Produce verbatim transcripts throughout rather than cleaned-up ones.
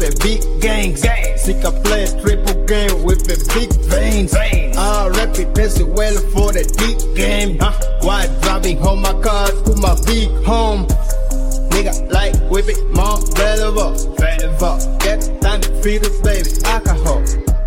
the big gangs. Sick I play a triple game with the big veins. I rap it best well for the deep game. Huh? While driving home my car to my big home. Nigga like whip it more valuable. Valuable. Get time to feed the baby alcohol.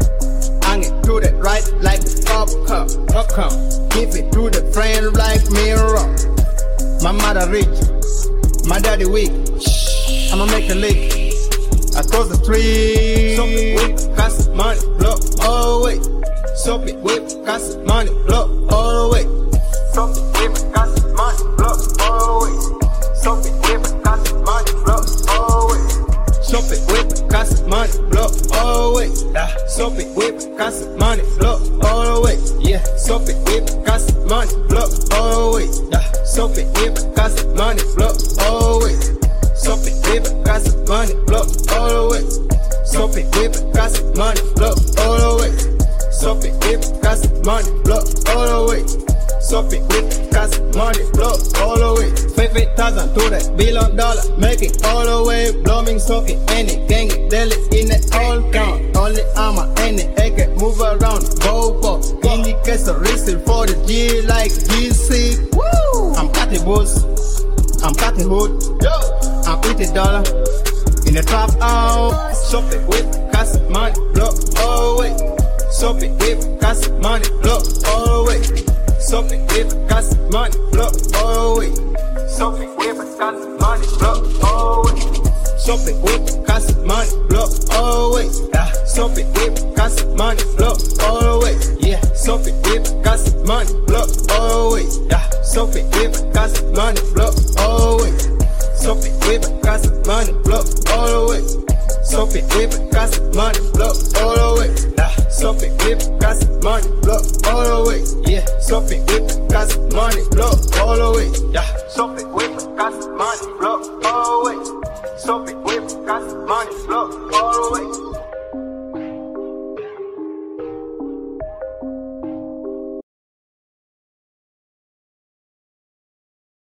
I get to the right like popcorn. Popcorn. Give it to the friend like mirror. My mother rich, my daddy weak. I'ma make a lick across the street. Soap it with cash money, blow all the way. Soap it with cash money, blow all the way. Soap it with cash money, blow all the way. Soap it with cash money, blow all the way. Soap it with cash money, blow all the way. Soap it with cash money, blow all the way. Yeah, soap it with cash money, blow all the way. Soap it with cash money, blow all the way. Soap it with cash money, blow all the way. Soap it with cash money, blow all the way. Soap it with cash money, blow all the way. Soap it with cash money, blow all the way. Fifty thousand to the billion dollar, make it all the way. Blowing soaking any gang, daily in the all count. Only armor any egg, move around, go go. Indicate the reason for the G like G C. Woo! I'm cutting boots, I'm cutting hood. Yo! I'm eating dollar in the trap out. Soap it with cash money, blow all the way. Soap it with cash money, blow all the way. Soap it with cash money, blow all the way. Soap it with cash money, blow all the way. Soap it with cash money, blow all the way. Soap it with cash money, blow all the way. Yeah, soap it with cash money, blow all the way. Yeah, soap it with cash money, blow all the way. Soap it with cash money, blow all the way. Soap it with cash money, blow all the way. Soap it with cash money, blow all the way. Yeah, soap it with cash money, blow all the way. Yeah, soap it with cash money.